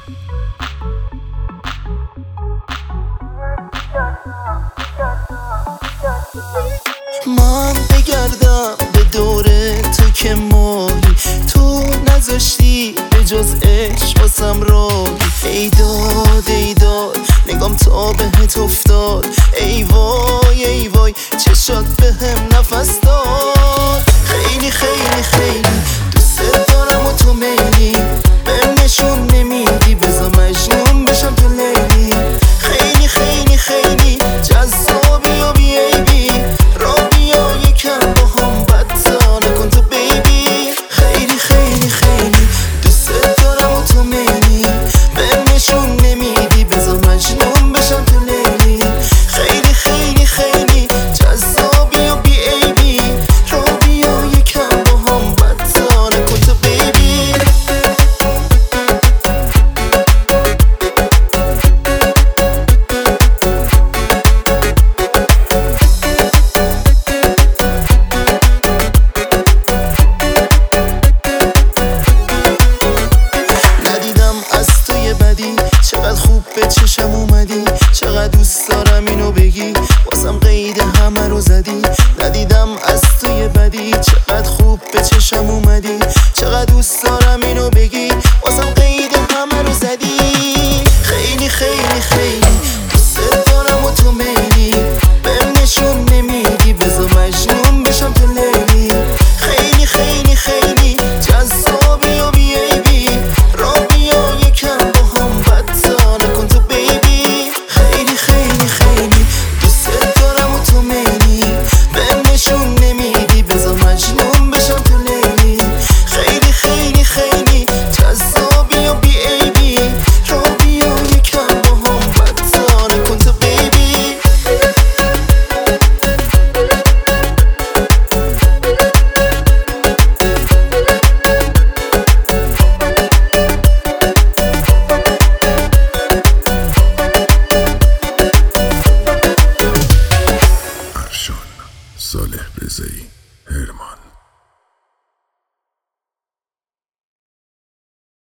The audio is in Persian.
من بگردم به دور تو که ماهی، تو نذاشتی به جز عشق واسم راهی. ای داد ای داد نگام تا بهت افتاد، ای وای ای وای چشات بهم نفس داد. خیلی خیلی خیلی دوست دارم و تو میلی، بهم نشون نمیدی بذار مجنون بشم تو لیلی. خیلی خیلی خیلی جذابی و بیبی، را بیا یکم با هم بدتا نکن تو بیبی. خیلی خیلی خیلی دوست دارم و تو میلی، بهم نشون نمیدی بذار مجنون بشم تو لیلی. خیلی خیلی خیلی جذابی و بیبی، را بیا یکم با هم بدتا نکن تو بیبی. چقدر خوب به چشم اومدی، چقدر دوست دارم اینو بگی واسم قید همه رو زدی. ندیدم از توی بدی، چقدر خوب به چشم اومدی، چقدر دوست دارم اینو بگی واسم قید همه رو زدی. خیلی خیلی خیلی دوست دارم و تو میلی، بهم نشون نمیدی بذار مجنون بشم تو لیلی. خیلی خیلی خیلی جذابی و بیبی، را بیا یکم با هم بدتا نکن تو بیبی. خیلی خیلی خیلی دوست دارم و تو میلی، بهم نشون نمیدی بذار مجنون بشم تو لیلی. خیلی خیلی خیلی جذابی و بیبی، را بیا یکم با هم بدتا نکن تو بیبی. صالح رضایی، هرمان.